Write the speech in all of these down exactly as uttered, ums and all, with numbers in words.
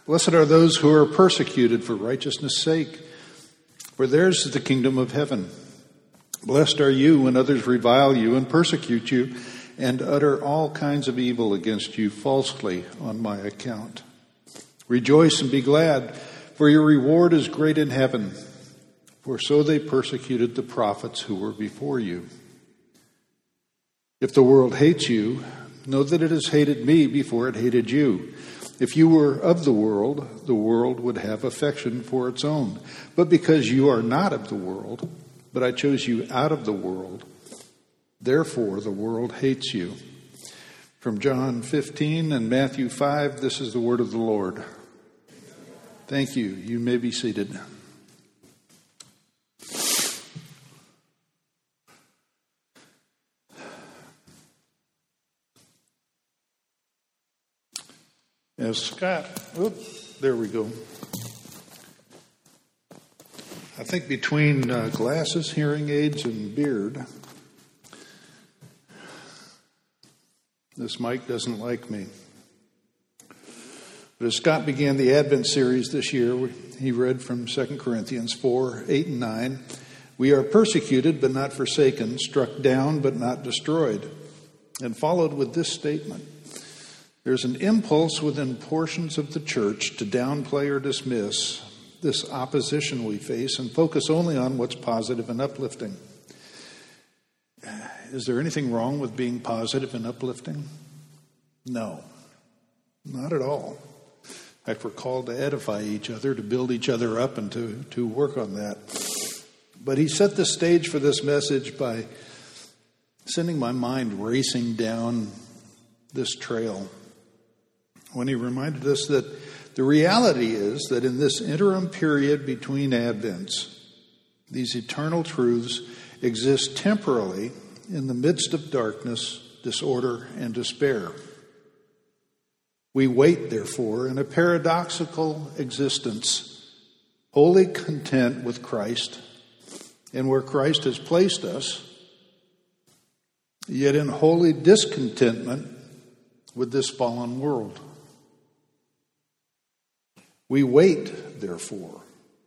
Blessed are those who are persecuted for righteousness' sake, for theirs is the kingdom of heaven. Blessed are you when others revile you and persecute you and utter all kinds of evil against you falsely on my account. Rejoice and be glad, for your reward is great in heaven, for so they persecuted the prophets who were before you. If the world hates you, know that it has hated me before it hated you. If you were of the world, the world would have affection for its own. But because you are not of the world, but I chose you out of the world, therefore the world hates you. From John fifteen and Matthew five, this is the word of the Lord. Thank you. You may be seated. As Scott, oops, there we go. I think between uh, glasses, hearing aids, and beard, this mic doesn't like me. But as Scott began the Advent series this year, he read from Second Corinthians four, eight, and nine. We are persecuted but not forsaken, struck down but not destroyed. And followed with this statement. There's an impulse within portions of the church to downplay or dismiss this opposition we face and focus only on what's positive and uplifting. Is there anything wrong with being positive and uplifting? No, not at all. In fact, we're called to edify each other, to build each other up, and to, to work on that. But he set the stage for this message by sending my mind racing down this trail when he reminded us that the reality is that in this interim period between Advents, these eternal truths exist temporally in the midst of darkness, disorder, and despair. We wait, therefore, in a paradoxical existence, wholly content with Christ and where Christ has placed us, yet in holy discontentment with this fallen world. We wait, therefore.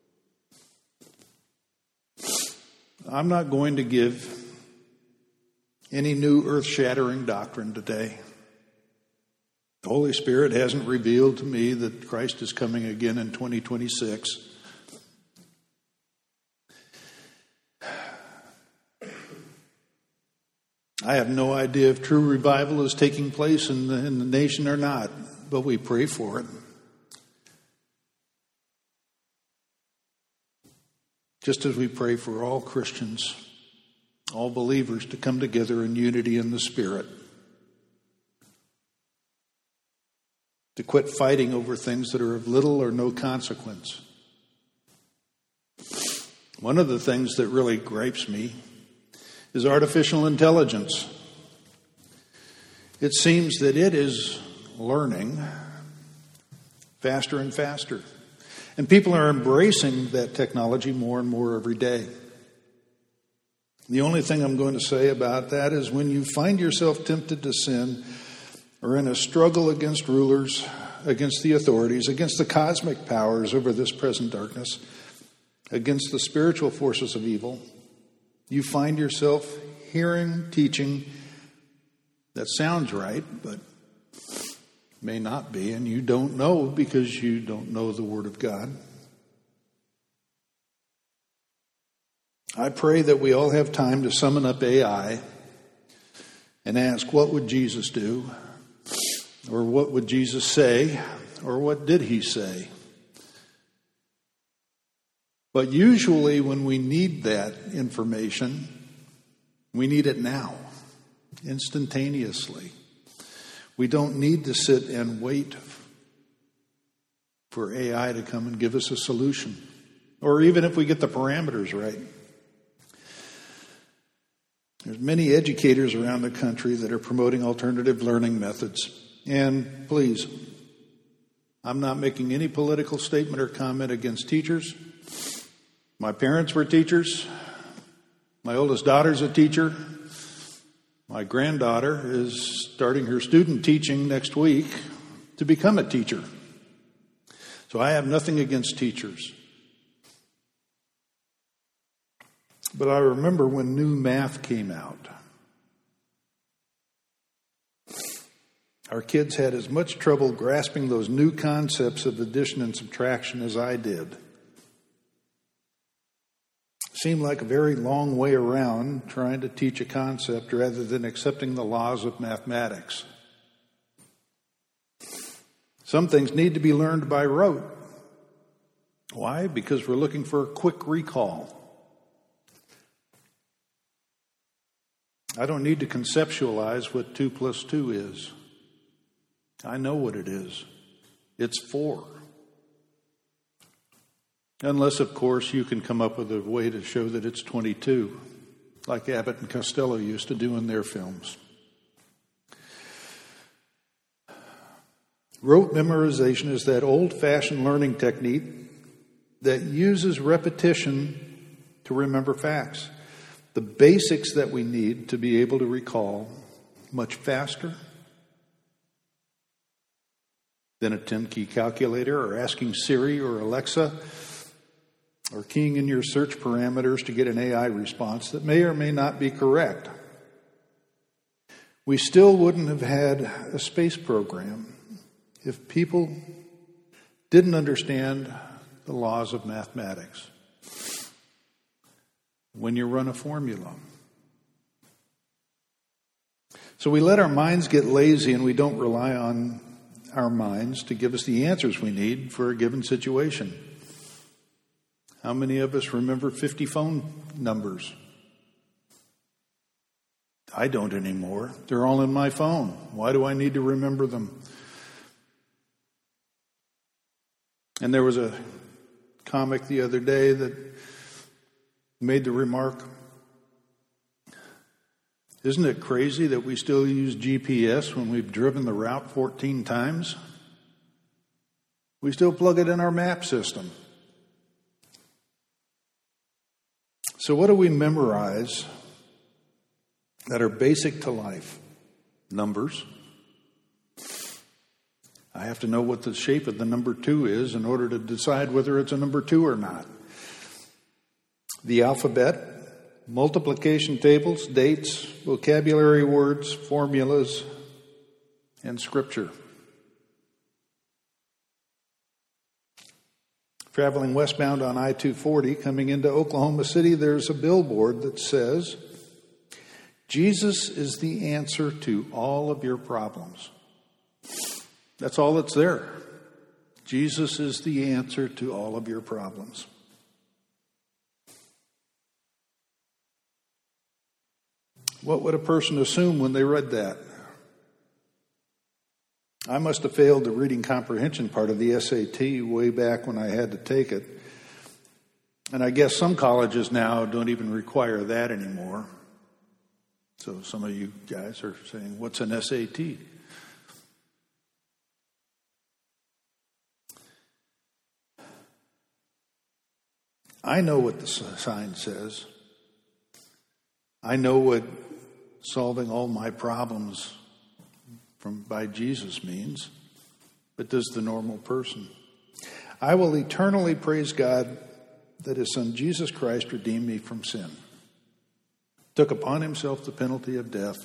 I'm not going to give any new earth-shattering doctrine today. The Holy Spirit hasn't revealed to me that Christ is coming again in twenty twenty-six. I have no idea if true revival is taking place in the, in the nation or not, but we pray for it. Just as we pray for all Christians, all believers to come together in unity in the Spirit, to quit fighting over things that are of little or no consequence. One of the things that really gripes me is artificial intelligence. It seems that it is learning faster and faster. And people are embracing that technology more and more every day. The only thing I'm going to say about that is when you find yourself tempted to sin or in a struggle against rulers, against the authorities, against the cosmic powers over this present darkness, against the spiritual forces of evil, you find yourself hearing teaching that sounds right, but may not be, and you don't know because you don't know the Word of God. I pray that we all have time to summon up A I and ask, what would Jesus do? Or what would Jesus say? Or what did he say? But usually when we need that information, we need it now, instantaneously. We don't need to sit and wait for A I to come and give us a solution, or even if we get the parameters right. There's many educators around the country that are promoting alternative learning methods. And please, I'm not making any political statement or comment against teachers. My parents were teachers. My oldest daughter's a teacher. My granddaughter is starting her student teaching next week to become a teacher. So I have nothing against teachers. But I remember when new math came out. Our kids had as much trouble grasping those new concepts of addition and subtraction as I did. Seemed like a very long way around trying to teach a concept rather than accepting the laws of mathematics. Some things need to be learned by rote. Why? Because we're looking for a quick recall. I don't need to conceptualize what two plus two is. I know what it is. It's four. Unless, of course, you can come up with a way to show that it's twenty-two, like Abbott and Costello used to do in their films. Rote memorization is that old-fashioned learning technique that uses repetition to remember facts. The basics that we need to be able to recall much faster than a ten-key calculator or asking Siri or Alexa or keying in your search parameters to get an A I response that may or may not be correct. We still wouldn't have had a space program if people didn't understand the laws of mathematics. When you run a formula. So we let our minds get lazy and we don't rely on our minds to give us the answers we need for a given situation. How many of us remember fifty phone numbers? I don't anymore. They're all in my phone. Why do I need to remember them? And there was a comic the other day that made the remark, isn't it crazy that we still use G P S when we've driven the route fourteen times? We still plug it in our map system. So what do we memorize that are basic to life? Numbers. I have to know what the shape of the number two is in order to decide whether it's a number two or not. The alphabet, multiplication tables, dates, vocabulary words, formulas, and scripture. Traveling westbound on I two forty, coming into Oklahoma City, there's a billboard that says, Jesus is the answer to all of your problems. That's all that's there. Jesus is the answer to all of your problems. What would a person assume when they read that? I must have failed the reading comprehension part of the S A T way back when I had to take it. And I guess some colleges now don't even require that anymore. So some of you guys are saying, what's an S A T? I know what the sign says. I know what solving all my problems from by Jesus means, but does the normal person? I will eternally praise God that his son Jesus Christ redeemed me from sin, took upon himself the penalty of death,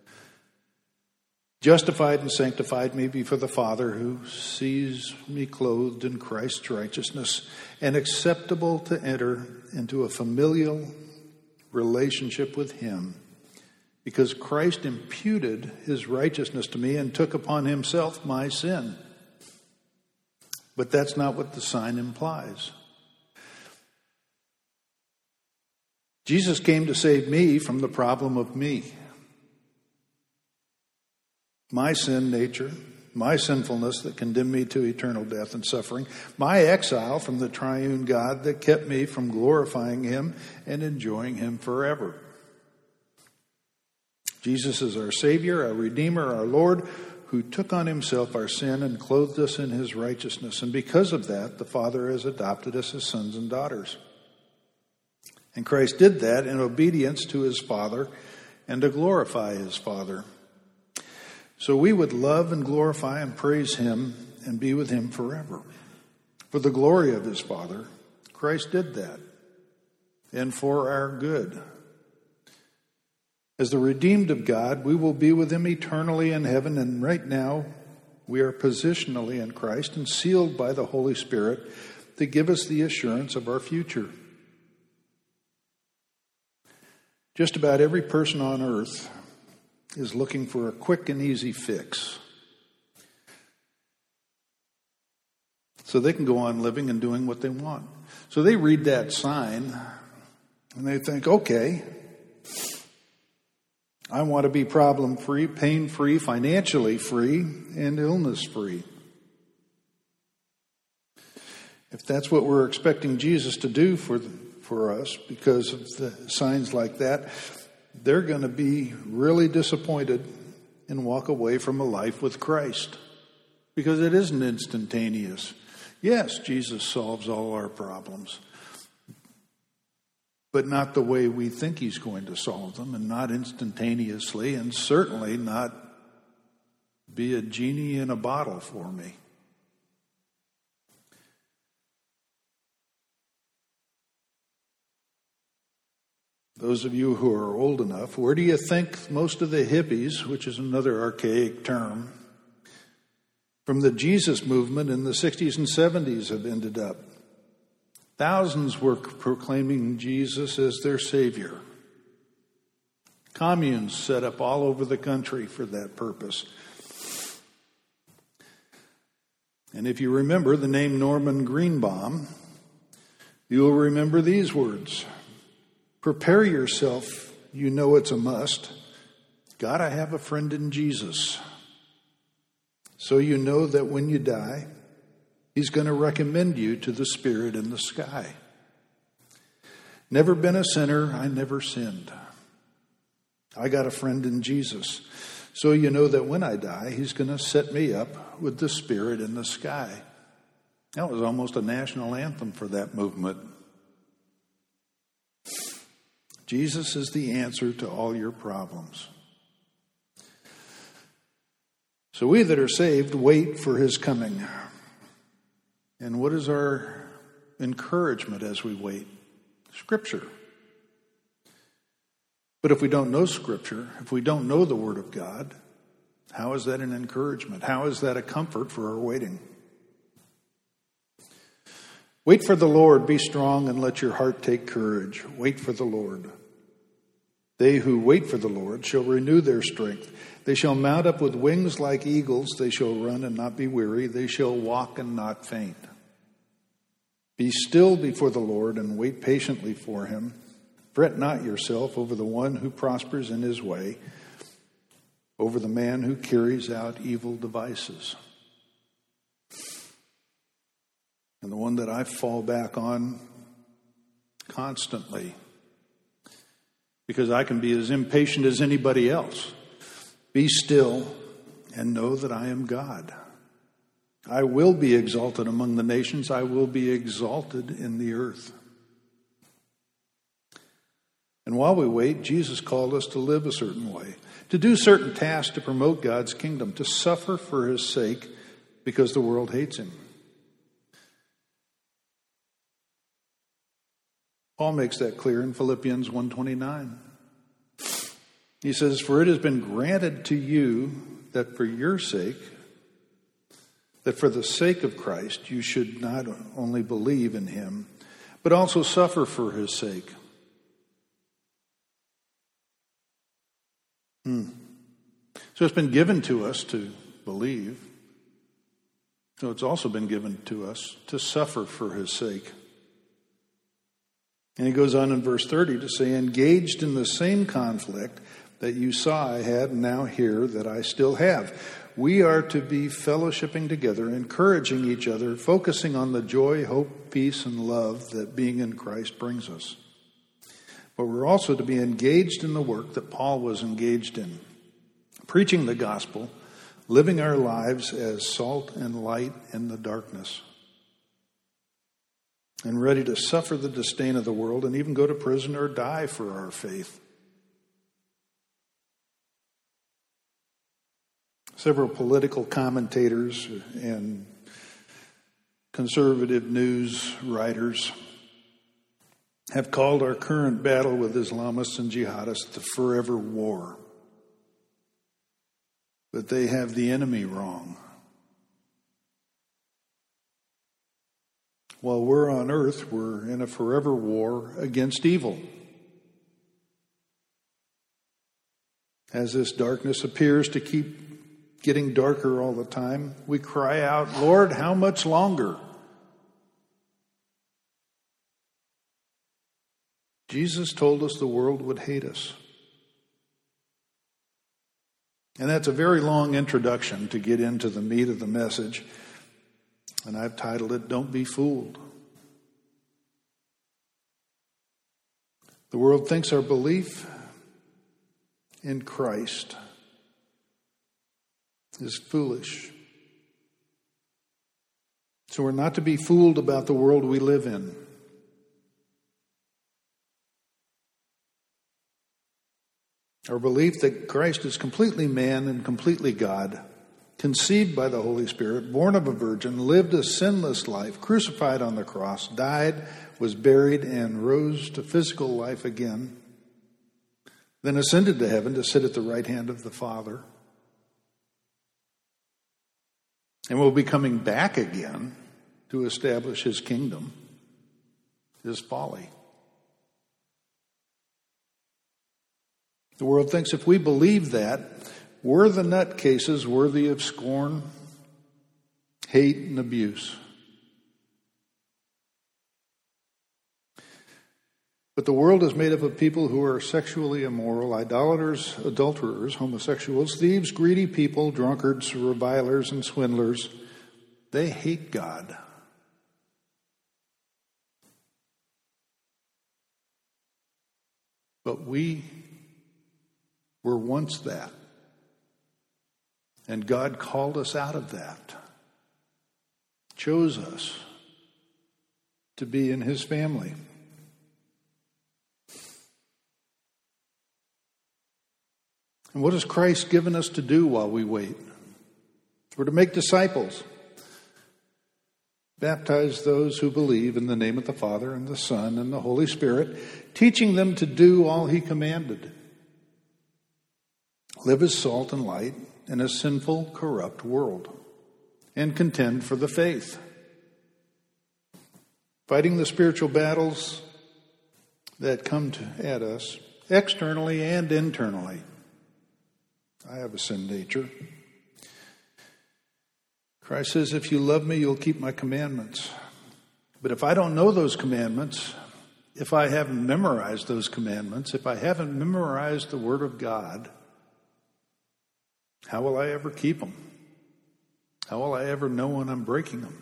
justified and sanctified me before the Father, who sees me clothed in Christ's righteousness and acceptable to enter into a familial relationship with him, because Christ imputed his righteousness to me and took upon himself my sin. But that's not what the sign implies. Jesus came to save me from the problem of me. My sin nature, my sinfulness that condemned me to eternal death and suffering, my exile from the triune God that kept me from glorifying him and enjoying him forever. Jesus is our Savior, our Redeemer, our Lord, who took on himself our sin and clothed us in his righteousness. And because of that, the Father has adopted us as sons and daughters. And Christ did that in obedience to his Father and to glorify his Father. So we would love and glorify and praise him and be with him forever. For the glory of his Father, Christ did that, and for our good. As the redeemed of God, we will be with him eternally in heaven, and right now we are positionally in Christ and sealed by the Holy Spirit to give us the assurance of our future. Just about every person on earth is looking for a quick and easy fix, so they can go on living and doing what they want. So they read that sign and they think, okay, I want to be problem-free, pain-free, financially free, and illness-free. If that's what we're expecting Jesus to do for for us because of the signs like that, they're going to be really disappointed and walk away from a life with Christ, because it isn't instantaneous. Yes, Jesus solves all our problems, but not the way we think he's going to solve them, and not instantaneously, and certainly not be a genie in a bottle for me. Those of you who are old enough, where do you think most of the hippies, which is another archaic term, from the Jesus movement in the sixties and seventies have ended up? Thousands were proclaiming Jesus as their Savior. Communes set up all over the country for that purpose. And if you remember the name Norman Greenbaum, you'll remember these words. Prepare yourself, you know it's a must. Gotta have a friend in Jesus. So you know that when you die, he's going to recommend you to the Spirit in the sky. Never been a sinner, I never sinned. I got a friend in Jesus. So you know that when I die, he's going to set me up with the Spirit in the sky. That was almost a national anthem for that movement. Jesus is the answer to all your problems. So we that are saved wait for his coming. And what is our encouragement as we wait? Scripture. But if we don't know Scripture, if we don't know the Word of God, how is that an encouragement? How is that a comfort for our waiting? Wait for the Lord, be strong, and let your heart take courage. Wait for the Lord. They who wait for the Lord shall renew their strength. They shall mount up with wings like eagles. They shall run and not be weary. They shall walk and not faint. Be still before the Lord and wait patiently for him. Fret not yourself over the one who prospers in his way, over the man who carries out evil devices. And the one that I fall back on constantly, because I can be as impatient as anybody else. Be still and know that I am God. I will be exalted among the nations. I will be exalted in the earth. And while we wait, Jesus called us to live a certain way, to do certain tasks to promote God's kingdom, to suffer for his sake because the world hates him. Paul makes that clear in Philippians one twenty-nine. He says, for it has been granted to you that for your sake, that for the sake of Christ, you should not only believe in him, but also suffer for his sake. Hmm. So it's been given to us to believe. So it's also been given to us to suffer for his sake. And he goes on in verse thirty to say, engaged in the same conflict that you saw I had and now hear that I still have. We are to be fellowshipping together, encouraging each other, focusing on the joy, hope, peace, and love that being in Christ brings us. But we're also to be engaged in the work that Paul was engaged in, preaching the gospel, living our lives as salt and light in the darkness, and ready to suffer the disdain of the world and even go to prison or die for our faith. Several political commentators and conservative news writers have called our current battle with Islamists and jihadists the forever war. But they have the enemy wrong. While we're on earth, we're in a forever war against evil. As this darkness appears to keep getting darker all the time, we cry out, Lord, how much longer? Jesus told us the world would hate us. And that's a very long introduction to get into the meat of the message. And I've titled it, Don't Be Fooled. The world thinks our belief in Christ is foolish. So we're not to be fooled about the world we live in. Our belief that Christ is completely man and completely God, conceived by the Holy Spirit, born of a virgin, lived a sinless life, crucified on the cross, died, was buried, and rose to physical life again, then ascended to heaven to sit at the right hand of the Father, and will be coming back again to establish his kingdom, is folly. The world thinks if we believe that, we're the nutcases worthy of scorn, hate, and abuse. But the world is made up of people who are sexually immoral, idolaters, adulterers, homosexuals, thieves, greedy people, drunkards, revilers, and swindlers. They hate God. But we were once that. And God called us out of that. Chose us to be in his family. And what has Christ given us to do while we wait? We're to make disciples. Baptize those who believe in the name of the Father and the Son and the Holy Spirit, teaching them to do all he commanded. Live as salt and light in a sinful, corrupt world, and contend for the faith. Fighting the spiritual battles that come to, at us, externally and internally. I have a sin nature. Christ says, if you love me, you'll keep my commandments. But if I don't know those commandments, if I haven't memorized those commandments, if I haven't memorized the Word of God, how will I ever keep them? How will I ever know when I'm breaking them?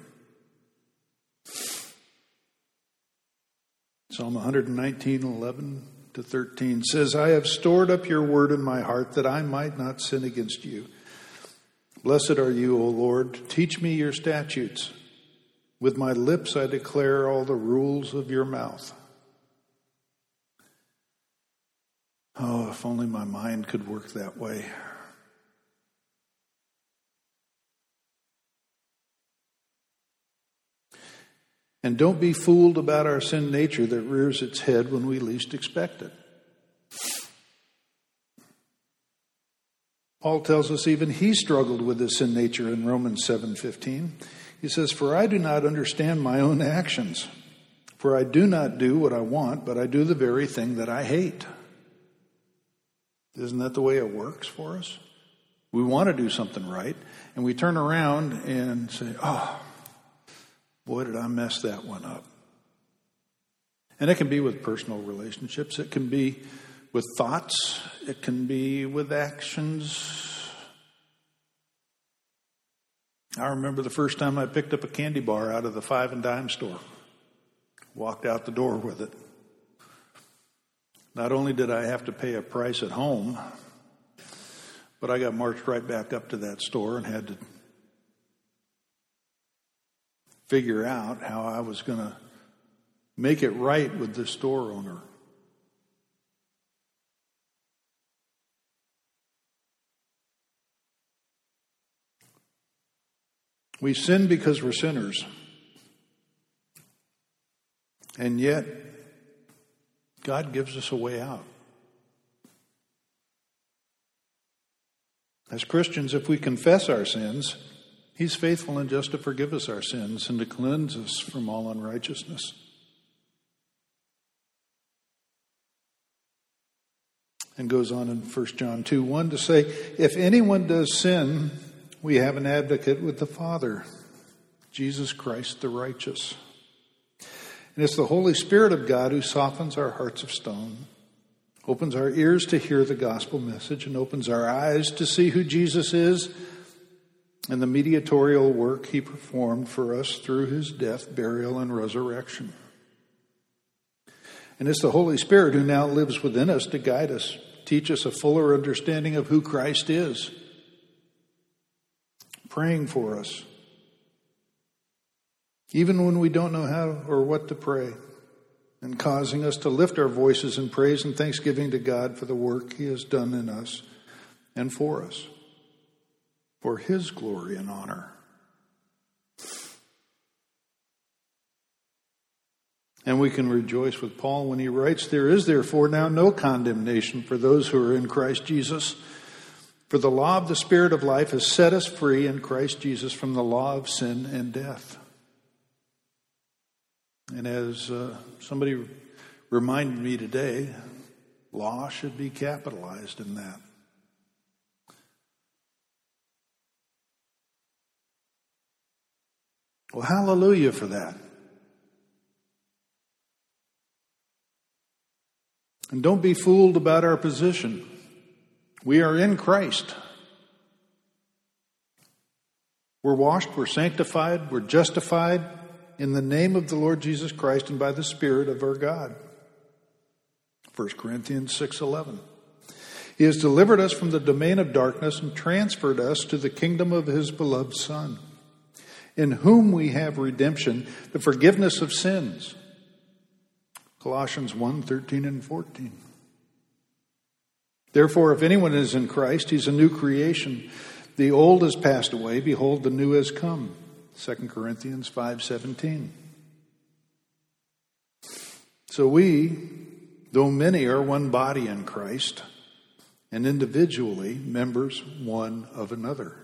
Psalm one nineteen, eleven to thirteen says, I have stored up your word in my heart that I might not sin against you. Blessed are you, O Lord. Teach me your statutes. With my lips I declare all the rules of your mouth. Oh, if only my mind could work that way. And don't be fooled about our sin nature that rears its head when we least expect it. Paul tells us even he struggled with this sin nature in Romans seven fifteen. He says, for I do not understand my own actions. For I do not do what I want, but I do the very thing that I hate. Isn't that the way it works for us? We want to do something right, and we turn around and say, oh, boy, did I mess that one up. And it can be with personal relationships. It can be with thoughts. It can be with actions. I remember the first time I picked up a candy bar out of the five and dime store. Walked out the door with it. Not only did I have to pay a price at home, but I got marched right back up to that store and had to figure out how I was going to make it right with the store owner. We sin because we're sinners. And yet, God gives us a way out. As Christians, if we confess our sins, He's faithful and just to forgive us our sins and to cleanse us from all unrighteousness. And goes on in First John two one to say, if anyone does sin, we have an advocate with the Father, Jesus Christ the righteous. And it's the Holy Spirit of God who softens our hearts of stone, opens our ears to hear the gospel message, and opens our eyes to see who Jesus is and the mediatorial work He performed for us through His death, burial, and resurrection. And it's the Holy Spirit who now lives within us to guide us, teach us a fuller understanding of who Christ is, praying for us, even when we don't know how or what to pray, and causing us to lift our voices in praise and thanksgiving to God for the work He has done in us and for us, for His glory and honor. And we can rejoice with Paul when he writes, there is therefore now no condemnation for those who are in Christ Jesus. For the law of the Spirit of life has set us free in Christ Jesus from the law of sin and death. And as uh, somebody reminded me today, law should be capitalized in that. Well, hallelujah for that. And don't be fooled about our position. We are in Christ. We're washed, we're sanctified, we're justified in the name of the Lord Jesus Christ and by the Spirit of our God. First Corinthians six eleven. He has delivered us from the domain of darkness and transferred us to the kingdom of His beloved Son, in whom we have redemption, the forgiveness of sins. Colossians one thirteen and fourteen. Therefore, if anyone is in Christ, he's a new creation. The old has passed away. Behold, the new has come. Second Corinthians five seventeen. So we, though many, are one body in Christ, and individually members one of another.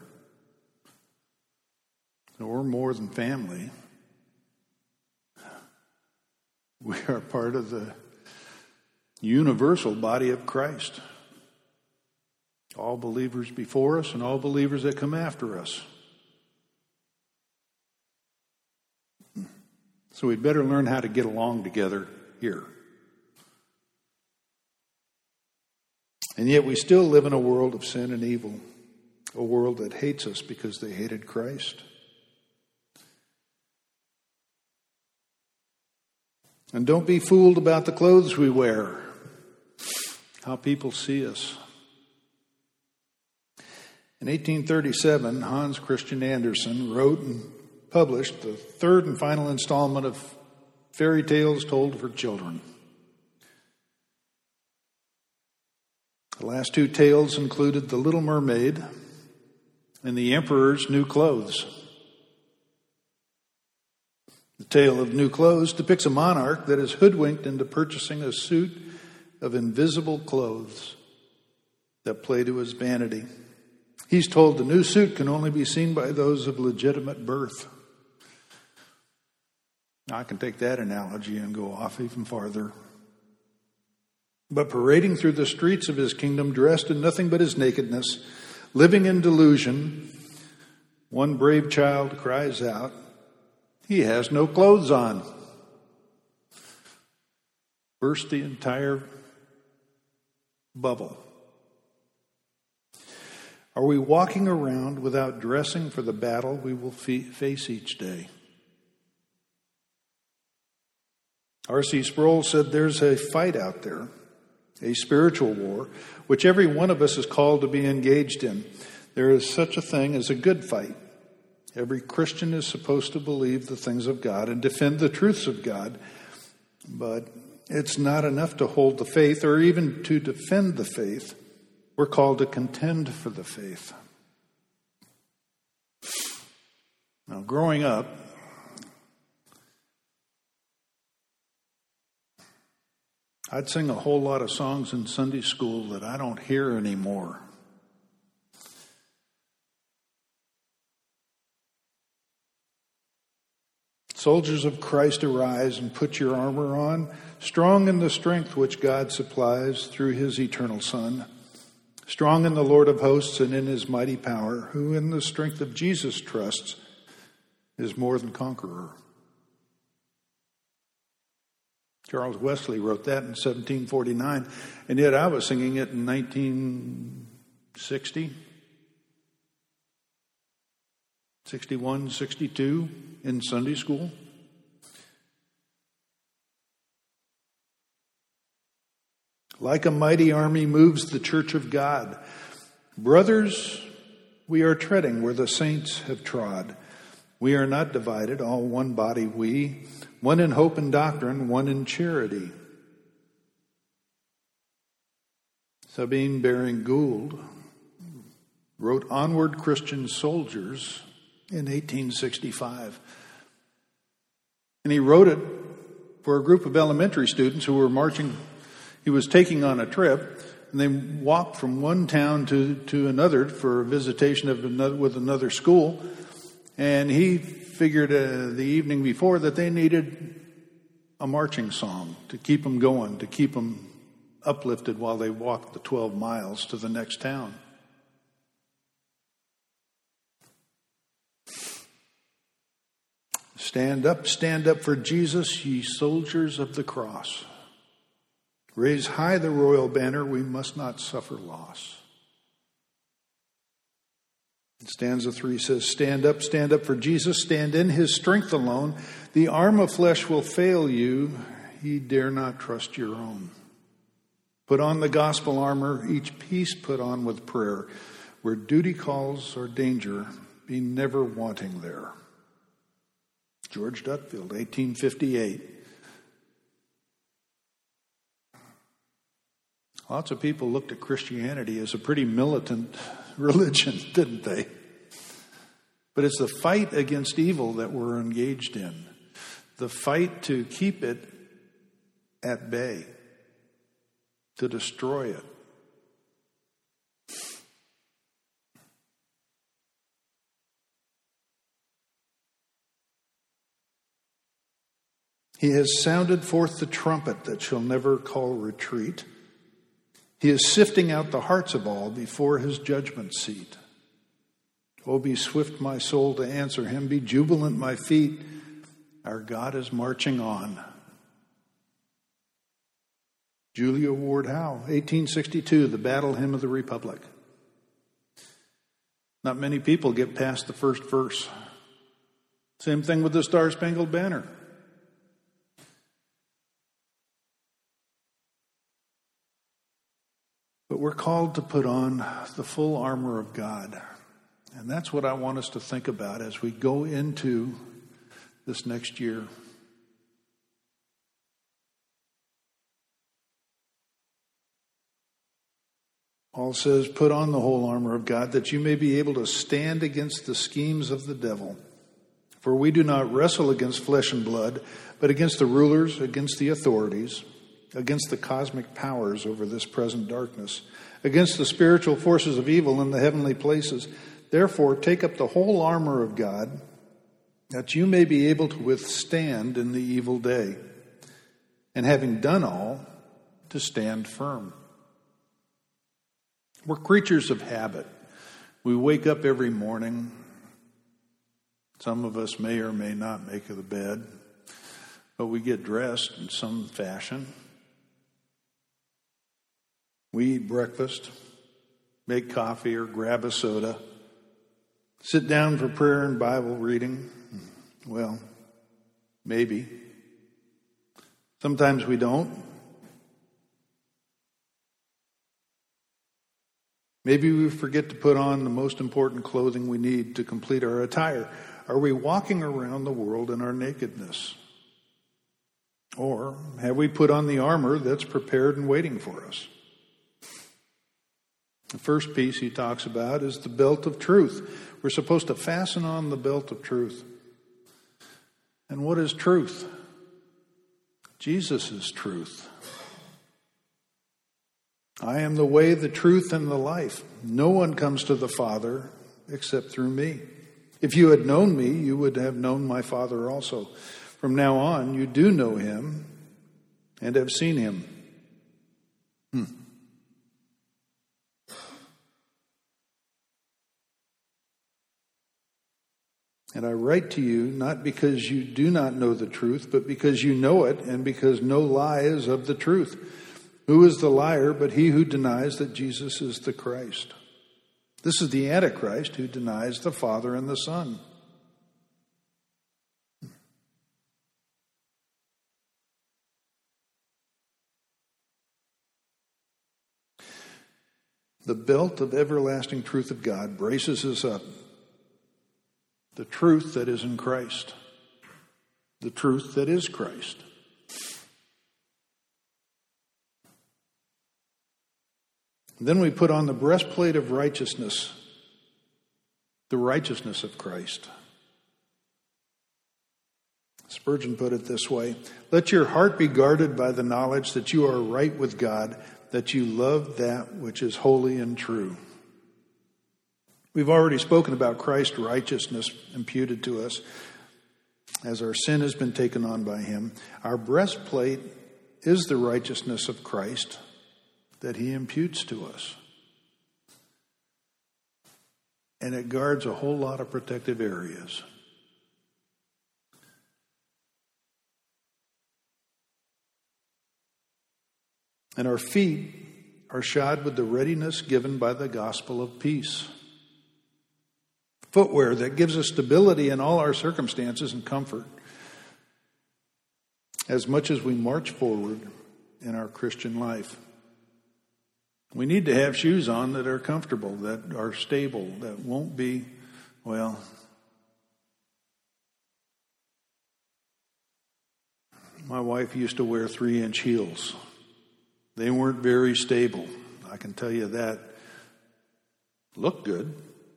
So we're more than family. We are part of the universal body of Christ. All believers before us and all believers that come after us. So we'd better learn how to get along together here. And yet we still live in a world of sin and evil, a world that hates us because they hated Christ. And don't be fooled about the clothes we wear, how people see us. In eighteen thirty-seven, Hans Christian Andersen wrote and published the third and final installment of Fairy Tales Told for Children. The last two tales included The Little Mermaid and The Emperor's New Clothes. The tale of New Clothes depicts a monarch that is hoodwinked into purchasing a suit of invisible clothes that play to his vanity. He's told the new suit can only be seen by those of legitimate birth. Now, I can take that analogy and go off even farther. But parading through the streets of his kingdom, dressed in nothing but his nakedness, living in delusion, one brave child cries out, "He has no clothes on." Burst the entire bubble. Are we walking around without dressing for the battle we will face each day? R C Sproul said there's a fight out there, a spiritual war, which every one of us is called to be engaged in. There is such a thing as a good fight. Every Christian is supposed to believe the things of God and defend the truths of God, but it's not enough to hold the faith or even to defend the faith. We're called to contend for the faith. Now, growing up, I'd sing a whole lot of songs in Sunday school that I don't hear anymore. Soldiers of Christ, arise and put your armor on, strong in the strength which God supplies through his eternal Son. Strong in the Lord of hosts and in his mighty power, who in the strength of Jesus trusts, is more than conqueror. Charles Wesley wrote that in seventeen forty-nine, and yet I was singing it in nineteen sixty, sixty-one, sixty-two in Sunday school. Like a mighty army moves the church of God. Brothers, we are treading where the saints have trod. We are not divided, all one body we, one in hope and doctrine, one in charity. Sabine Baring Gould wrote Onward Christian Soldiers in eighteen sixty-five. And he wrote it for a group of elementary students who were marching. He was taking on a trip, and they walked from one town to, to another for a visitation of another, with another school. And he figured uh, the evening before that they needed a marching song to keep them going, to keep them uplifted while they walked the twelve miles to the next town. Stand up, stand up for Jesus, ye soldiers of the cross. Raise high the royal banner, we must not suffer loss. Stanza three says, stand up, stand up for Jesus, stand in his strength alone. The arm of flesh will fail you, ye dare not trust your own. Put on the gospel armor, each piece put on with prayer. Where duty calls or danger, be never wanting there. George Dutfield, eighteen fifty-eight. Lots of people looked at Christianity as a pretty militant religion, didn't they? But it's the fight against evil that we're engaged in. The fight to keep it at bay, to destroy it. He has sounded forth the trumpet that shall never call retreat. He is sifting out the hearts of all before his judgment seat. Oh, be swift, my soul, to answer him. Be jubilant, my feet. Our God is marching on. Julia Ward Howe, eighteen sixty-two, the Battle Hymn of the Republic. Not many people get past the first verse. Same thing with the Star Spangled Banner. But we're called to put on the full armor of God. And that's what I want us to think about as we go into this next year. Paul says, put on the whole armor of God that you may be able to stand against the schemes of the devil. For we do not wrestle against flesh and blood, but against the rulers, against the authorities, against the cosmic powers over this present darkness, against the spiritual forces of evil in the heavenly places. Therefore, take up the whole armor of God, that you may be able to withstand in the evil day, and having done all, to stand firm. We're creatures of habit. We wake up every morning. Some of us may or may not make the bed, but we get dressed in some fashion. We eat breakfast, make coffee or grab a soda, sit down for prayer and Bible reading. Well, maybe. Sometimes we don't. Maybe we forget to put on the most important clothing we need to complete our attire. Are we walking around the world in our nakedness? Or have we put on the armor that's prepared and waiting for us? The first piece he talks about is the belt of truth. We're supposed to fasten on the belt of truth. And what is truth? Jesus is truth. I am the way, the truth, and the life. No one comes to the Father except through me. If you had known me, you would have known my Father also. From now on, you do know him and have seen him. Hmm. And I write to you not because you do not know the truth, but because you know it, and because no lie is of the truth. Who is the liar but he who denies that Jesus is the Christ? This is the Antichrist who denies the Father and the Son. The belt of everlasting truth of God braces us up. The truth that is in Christ. The truth that is Christ. Then we put on the breastplate of righteousness, the righteousness of Christ. Spurgeon put it this way: let your heart be guarded by the knowledge that you are right with God, that you love that which is holy and true. We've already spoken about Christ's righteousness imputed to us as our sin has been taken on by him. Our breastplate is the righteousness of Christ that he imputes to us. And it guards a whole lot of protective areas. And our feet are shod with the readiness given by the gospel of peace. Footwear that gives us stability in all our circumstances and comfort as much as we march forward in our Christian life. We need to have shoes on that are comfortable, that are stable, that won't be, well, my wife used to wear three-inch heels. They weren't very stable, I can tell you that. Looked good.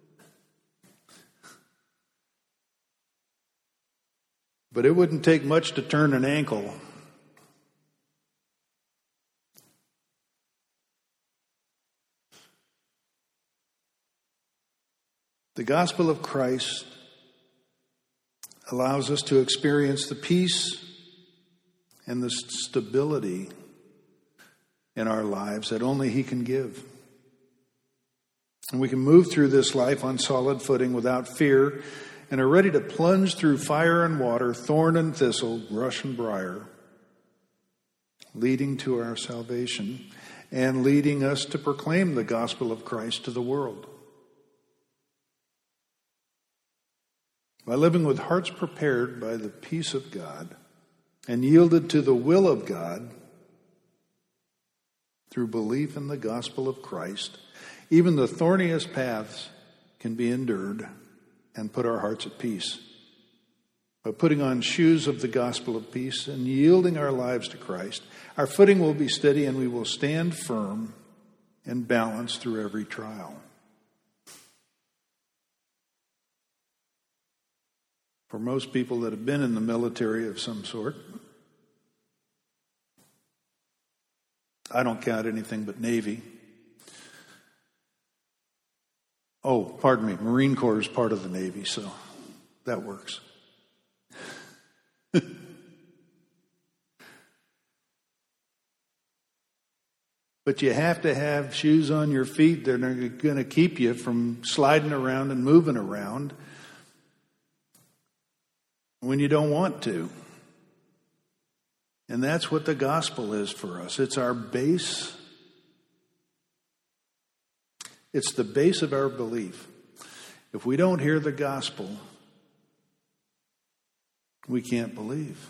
But it wouldn't take much to turn an ankle. The gospel of Christ allows us to experience the peace and the stability in our lives that only he can give. And we can move through this life on solid footing without fear, and are ready to plunge through fire and water, thorn and thistle, brush and briar, leading to our salvation and leading us to proclaim the gospel of Christ to the world. By living with hearts prepared by the peace of God and yielded to the will of God through belief in the gospel of Christ, even the thorniest paths can be endured and put our hearts at peace. By putting on shoes of the gospel of peace and yielding our lives to Christ, our footing will be steady and we will stand firm and balanced through every trial. For most people that have been in the military of some sort, I don't count anything but Navy. Oh, pardon me, Marine Corps is part of the Navy, so that works. But you have to have shoes on your feet that are going to keep you from sliding around and moving around when you don't want to. And that's what the gospel is for us. It's our base. It's the base of our belief. If we don't hear the gospel, we can't believe.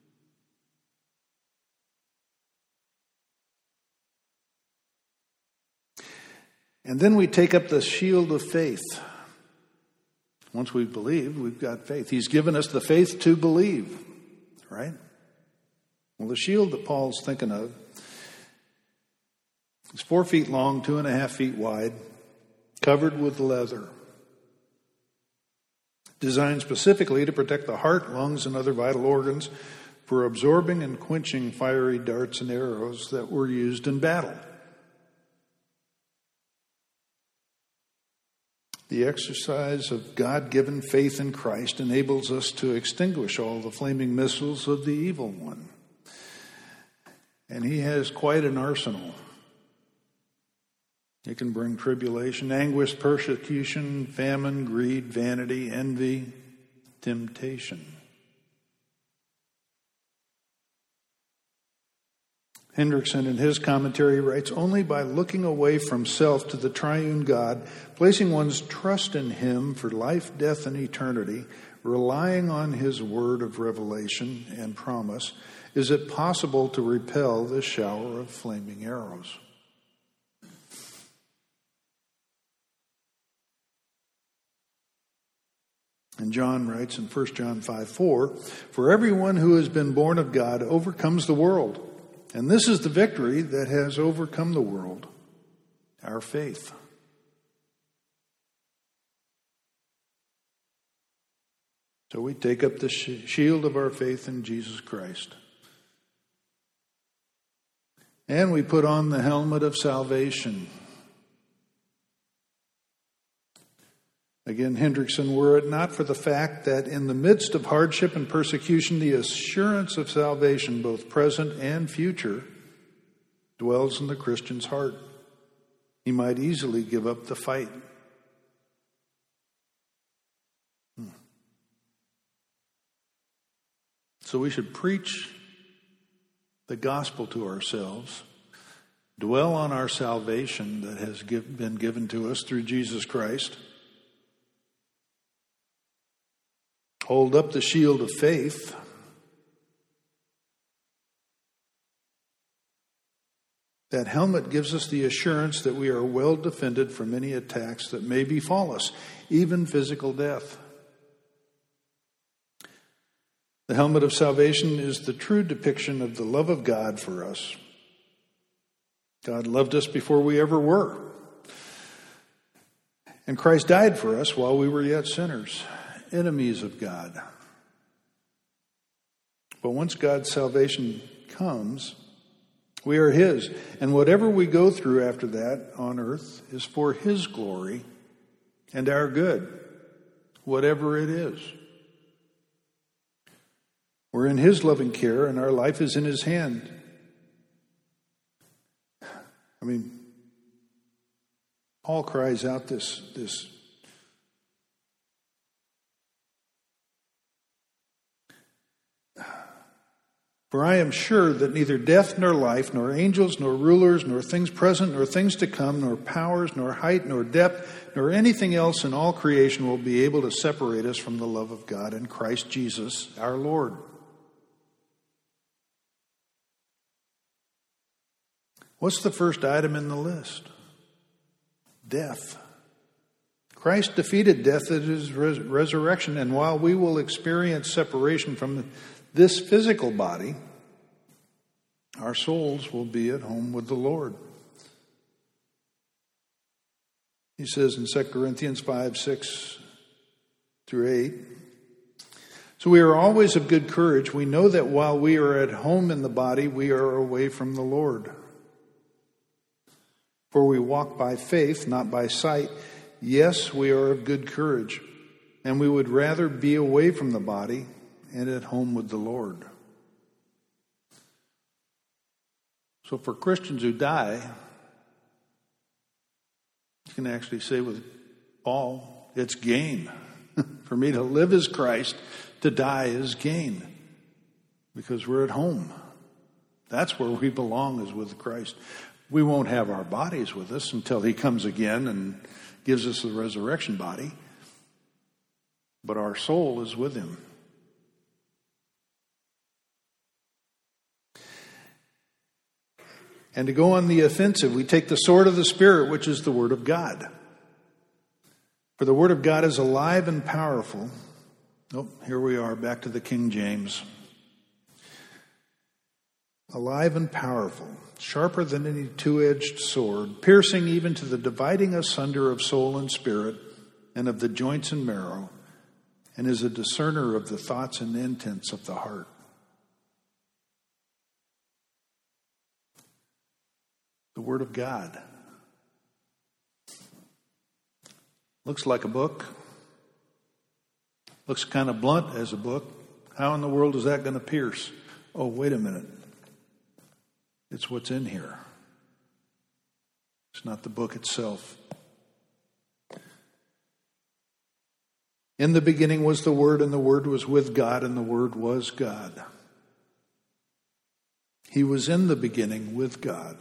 And then we take up the shield of faith. Once we've believed, we've got faith. He's given us the faith to believe, right? Well, the shield that Paul's thinking of is four feet long, two and a half feet wide, covered with leather, designed specifically to protect the heart, lungs, and other vital organs for absorbing and quenching fiery darts and arrows that were used in battle. The exercise of God-given faith in Christ enables us to extinguish all the flaming missiles of the evil one. And he has quite an arsenal. It can bring tribulation, anguish, persecution, famine, greed, vanity, envy, temptation. Hendrickson, in his commentary, writes, only by looking away from self to the triune God, placing one's trust in him for life, death, and eternity, relying on his word of revelation and promise, is it possible to repel this shower of flaming arrows. And John writes in First John five four, for everyone who has been born of God overcomes the world. And this is the victory that has overcome the world, our faith. So we take up the shield of our faith in Jesus Christ. And we put on the helmet of salvation. Again, Hendrickson, were it not for the fact that in the midst of hardship and persecution, the assurance of salvation, both present and future, dwells in the Christian's heart, he might easily give up the fight. Hmm. So we should preach the gospel to ourselves, dwell on our salvation that has give, been given to us through Jesus Christ, hold up the shield of faith, that helmet gives us the assurance that we are well defended from any attacks that may befall us, even physical death. The helmet of salvation is the true depiction of the love of God for us. God loved us before we ever were. And Christ died for us while we were yet sinners, enemies of God. But once God's salvation comes, we are his. And whatever we go through after that on earth is for his glory and our good, whatever it is. We're in his loving care and our life is in his hand. I mean, Paul cries out this, this for I am sure that neither death nor life, nor angels, nor rulers, nor things present, nor things to come, nor powers, nor height, nor depth, nor anything else in all creation will be able to separate us from the love of God in Christ Jesus our Lord. What's the first item in the list? Death. Christ defeated death at his res- resurrection, and while we will experience separation from this physical body, our souls will be at home with the Lord. He says in Second Corinthians five, six through eight, so we are always of good courage. We know that while we are at home in the body, we are away from the Lord. For we walk by faith, not by sight. Yes, we are of good courage, and we would rather be away from the body and at home with the Lord. So for Christians who die, you can actually say with Paul, it's gain. For me to live is Christ, to die is gain. Because we're at home. That's where we belong, is with Christ. We won't have our bodies with us until he comes again and gives us the resurrection body. But our soul is with him. And to go on the offensive, we take the sword of the Spirit, which is the Word of God. For the Word of God is alive and powerful. Oh, here we are, back to the King James. Alive and powerful, sharper than any two-edged sword, piercing even to the dividing asunder of soul and spirit, and of the joints and marrow, and is a discerner of the thoughts and intents of the heart. The Word of God. Looks like a book. Looks kind of blunt as a book. How in the world is that going to pierce? Oh, wait a minute. It's what's in here. It's not the book itself. In the beginning was the Word, and the Word was with God, and the Word was God. He was in the beginning with God.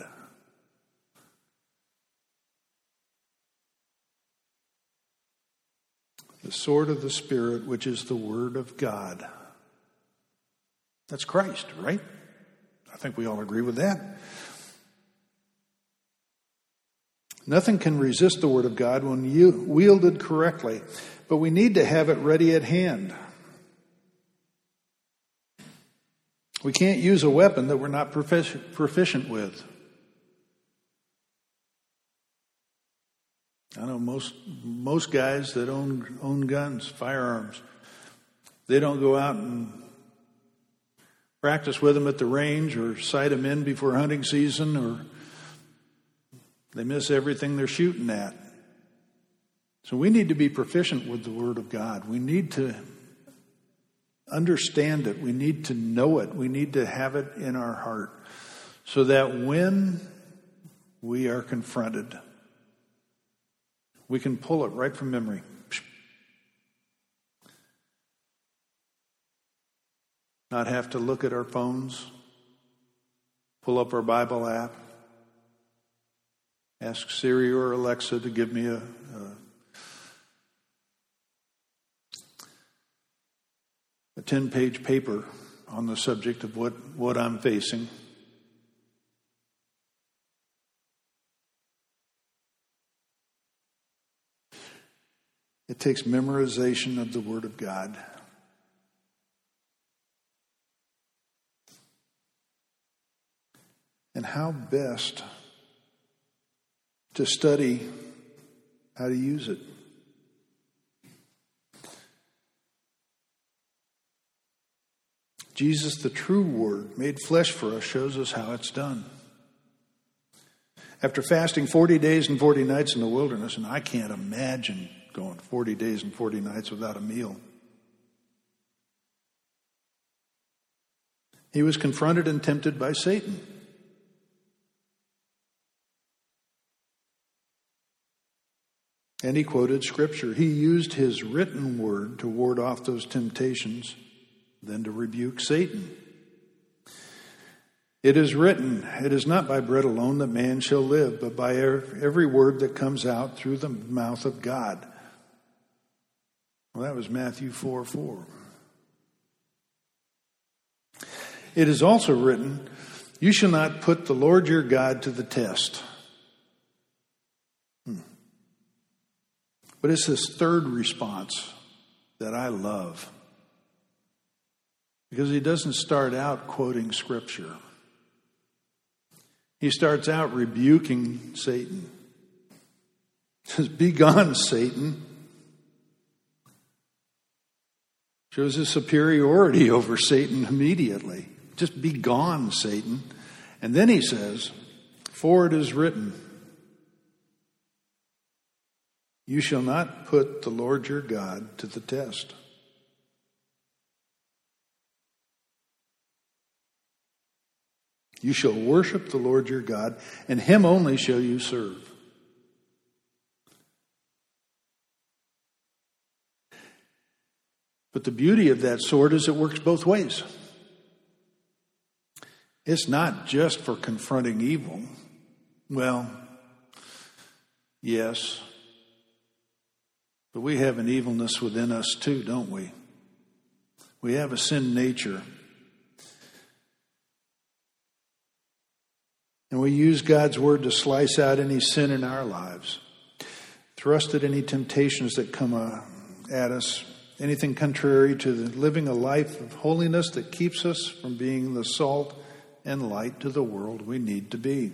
The sword of the Spirit, which is the Word of God. That's Christ, right? I think we all agree with that. Nothing can resist the Word of God when wielded correctly, but we need to have it ready at hand. We can't use a weapon that we're not proficient with. I know most most guys that own own guns, firearms, they don't go out and practice with them at the range or sight them in before hunting season, or they miss everything they're shooting at. So we need to be proficient with the Word of God. We need to understand it. We need to know it. We need to have it in our heart so that when we are confronted, we can pull it right from memory. Not have to look at our phones, pull up our Bible app, ask Siri or Alexa to give me a, a a ten-page paper on the subject of what, what I'm facing. It takes memorization of the Word of God. And how best to study how to use it. Jesus, the true Word, made flesh for us, shows us how it's done. After fasting forty days and forty nights in the wilderness, and I can't imagine going forty days and forty nights without a meal, he was confronted and tempted by Satan. And he quoted Scripture. He used his written word to ward off those temptations, then to rebuke Satan. It is written, it is not by bread alone that man shall live, but by every word that comes out through the mouth of God. Well, that was Matthew four four. It is also written, you shall not put the Lord your God to the test. Hmm. But it's this third response that I love. Because he doesn't start out quoting Scripture. He starts out rebuking Satan. He says, be gone, Satan. Shows his superiority over Satan immediately. Just be gone, Satan. And then he says, for it is written, you shall not put the Lord your God to the test. You shall worship the Lord your God, and him only shall you serve. But the beauty of that sword is it works both ways. It's not just for confronting evil. Well, yes. But we have an evilness within us too, don't we? We have a sin nature. And we use God's word to slice out any sin in our lives. Thrust at any temptations that come uh, at us. Anything contrary to the living a life of holiness that keeps us from being the salt and light to the world we need to be.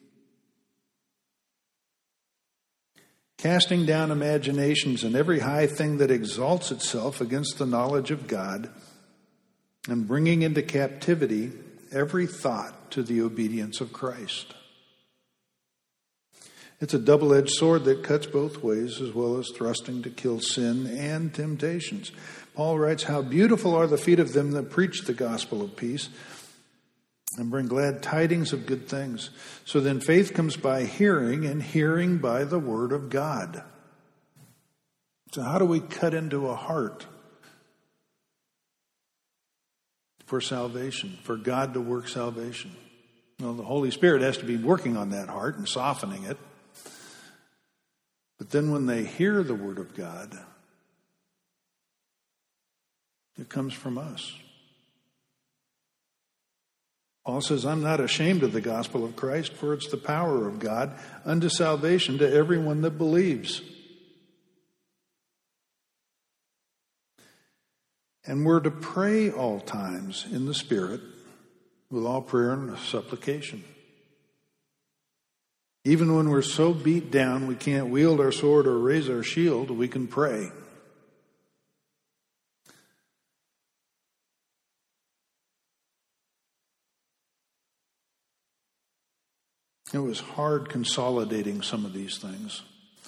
Casting down imaginations and every high thing that exalts itself against the knowledge of God, and bringing into captivity every thought to the obedience of Christ. It's a double-edged sword that cuts both ways, as well as thrusting to kill sin and temptations. Paul writes, "How beautiful are the feet of them that preach the gospel of peace and bring glad tidings of good things. So then faith comes by hearing, and hearing by the word of God." So how do we cut into a heart for salvation, for God to work salvation? Well, the Holy Spirit has to be working on that heart and softening it. But then when they hear the word of God, it comes from us. Paul says, "I'm not ashamed of the gospel of Christ, for it's the power of God unto salvation to everyone that believes." And we're to pray all times in the Spirit with all prayer and supplication. Even when we're so beat down we can't wield our sword or raise our shield, we can pray. It was hard consolidating some of these things.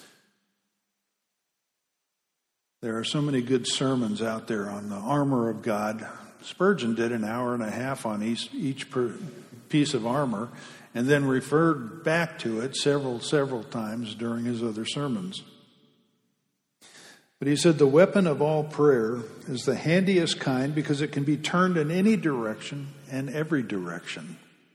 There are so many good sermons out there on the armor of God. Spurgeon did an hour and a half on each, each per piece of armor and then referred back to it several, several times during his other sermons. But he said the weapon of all prayer is the handiest kind because it can be turned in any direction and every direction.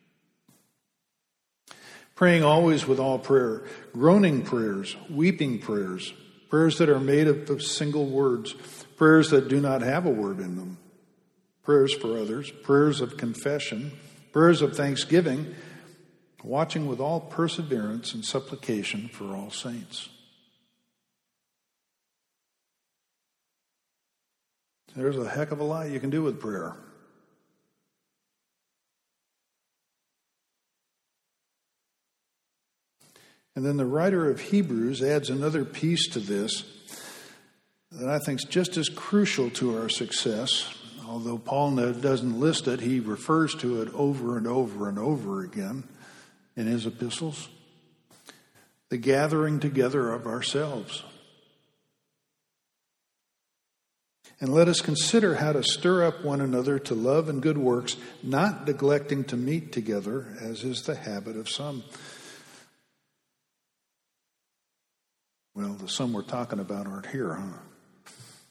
Praying always with all prayer, groaning prayers, weeping prayers, prayers that are made up of single words, prayers that do not have a word in them, prayers for others, prayers of confession, prayers of thanksgiving, watching with all perseverance and supplication for all saints. There's a heck of a lot you can do with prayer. And then the writer of Hebrews adds another piece to this that I think is just as crucial to our success. Although Paul doesn't list it, he refers to it over and over and over again in his epistles. The gathering together of ourselves. And let us consider how to stir up one another to love and good works, not neglecting to meet together, as is the habit of some. Well, the some we're talking about aren't here, huh?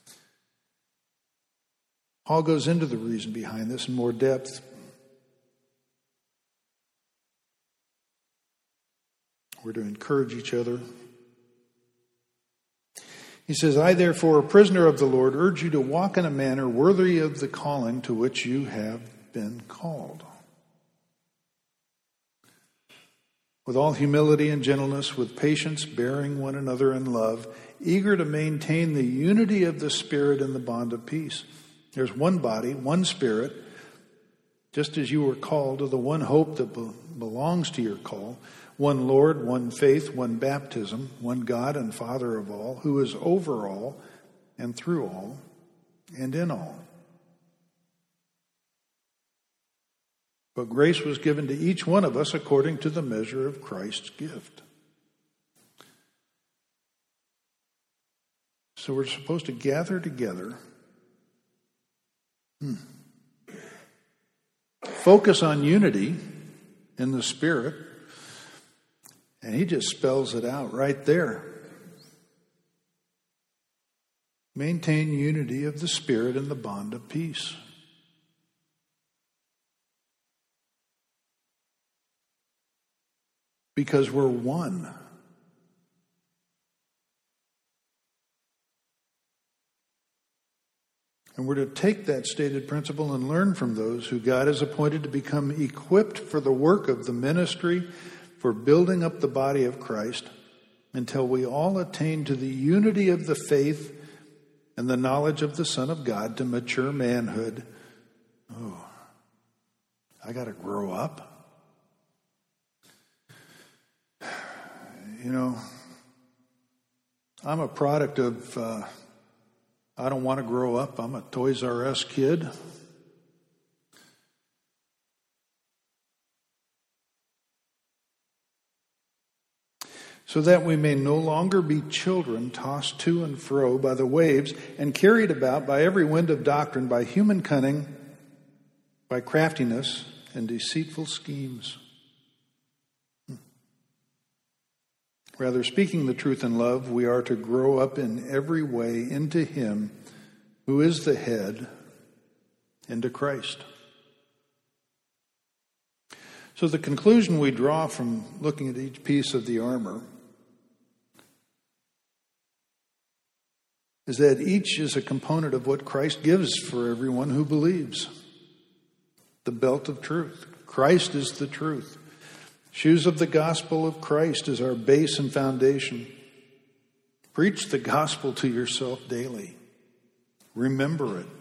Paul goes into the reason behind this in more depth. We're to encourage each other. He says, "I therefore, a prisoner of the Lord, urge you to walk in a manner worthy of the calling to which you have been called. With all humility and gentleness, with patience, bearing one another in love, eager to maintain the unity of the Spirit in the bond of peace. There's one body, one Spirit, just as you were called to the one hope that be- belongs to your call, one Lord, one faith, one baptism, one God and Father of all, who is over all and through all and in all. But grace was given to each one of us according to the measure of Christ's gift." So we're supposed to gather together, hmm. focus on unity in the Spirit, and he just spells it out right there. Maintain unity of the Spirit in the bond of peace. Because we're one. And we're to take that stated principle and learn from those who God has appointed to become equipped for the work of the ministry, for building up the body of Christ, until we all attain to the unity of the faith and the knowledge of the Son of God, to mature manhood. Oh, I got to grow up. You know, I'm a product of, uh, I don't want to grow up. I'm a Toys R Us kid. so that we may no longer be children tossed to and fro by the waves and carried about by every wind of doctrine, by human cunning, by craftiness and deceitful schemes. Rather, speaking the truth in love, we are to grow up in every way into Him who is the head, into Christ. So the conclusion we draw from looking at each piece of the armor is that each is a component of what Christ gives for everyone who believes. The belt of truth. Christ is the truth. Shoes of the gospel of Christ is our base and foundation. Preach the gospel to yourself daily. Remember it.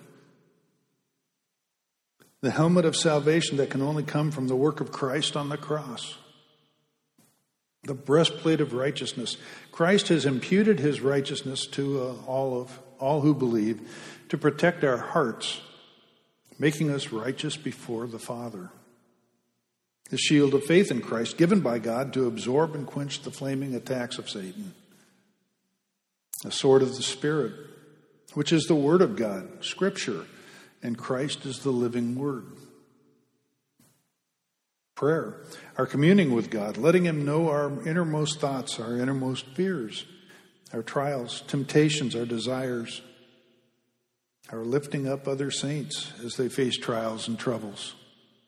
The helmet of salvation that can only come from the work of Christ on the cross. The breastplate of righteousness. Christ has imputed His righteousness to uh, all of all who believe to protect our hearts, making us righteous before the Father. The shield of faith in Christ, given by God to absorb and quench the flaming attacks of Satan. The sword of the Spirit, which is the Word of God, Scripture, and Christ is the living Word. Prayer, our communing with God, letting Him know our innermost thoughts, our innermost fears, our trials, temptations, our desires, our lifting up other saints as they face trials and troubles.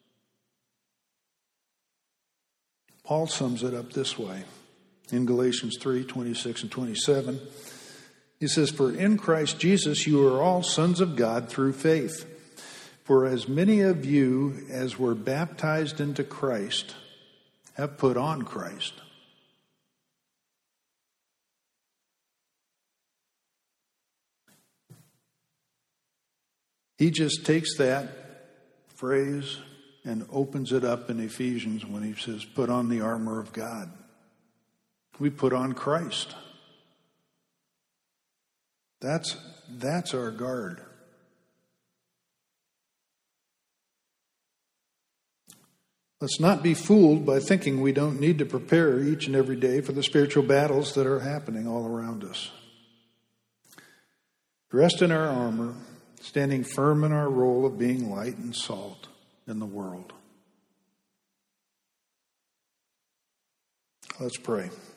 Paul sums it up this way in Galatians three, twenty-six and twenty-seven. He says, "For in Christ Jesus you are all sons of God through faith. For as many of you as were baptized into Christ have put on Christ." He just takes that phrase and opens it up in Ephesians when he says, put on the armor of God. We put on Christ. That's, that's our guard. Let's not be fooled by thinking we don't need to prepare each and every day for the spiritual battles that are happening all around us. Dressed in our armor, standing firm in our role of being light and salt in the world. Let's pray.